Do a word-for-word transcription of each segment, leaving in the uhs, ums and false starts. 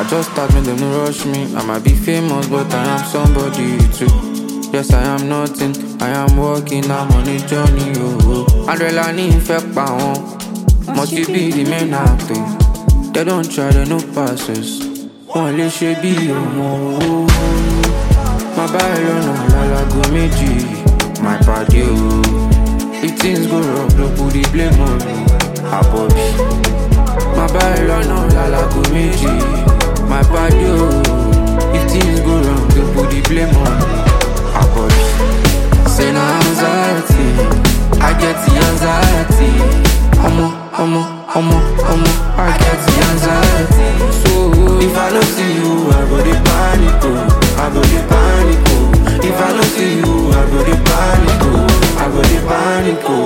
just start, make them no rush me. I might be famous, but I am somebody too. Yes, I am nothing, I am walking, I'm on a journey, oh, oh. Andrella need fake power, must you be the main actor? They don't try, they no passes. Only she be oh, oh. My ballon on la go meji, my party, oh. If things go wrong, don't put the blame on me, I Bobby. My ballon on la go meji, my party, oh. If things go wrong, don't put the blame on me, I Bobby. Say no anxiety, I get the anxiety. Omo, omo, omo, omo, I get the anxiety. So if I don't see you, I go the panic, oh. I go the panic, oh. If I don't see you, I go the panic, oh. I go the panic, oh.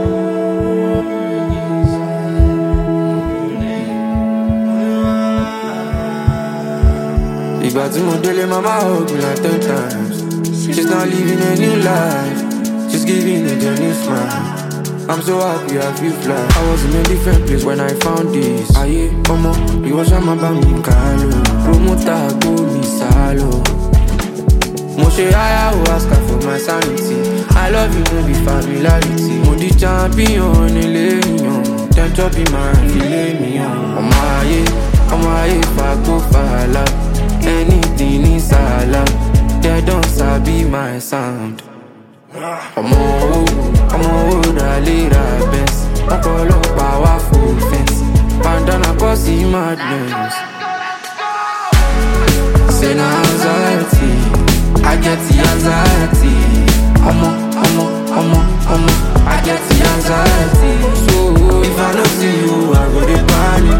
If I do my daily, mama hug me like ten times. She's not living a new life, she's giving it a new smile. I'm so happy I feel fly. I was in a different place when I found this. Aye, omo, you was a man by me, Carlo. Promoter, go me, salo. Moshe, I will ask her for my sanity. I love you, no be familiarity. Mo di champion, ele mion. Then chop in my filet mignon. Omo aye, omo aye, fa go fala. Anything is salad. They don't sabi my sound. Omo, omo, rally best. Okolo powerful fence. Bandana cause madness. Say no anxiety, I get the anxiety. Omo, omo, omo, omo, I get the anxiety. So if I don't see you, I go the panic.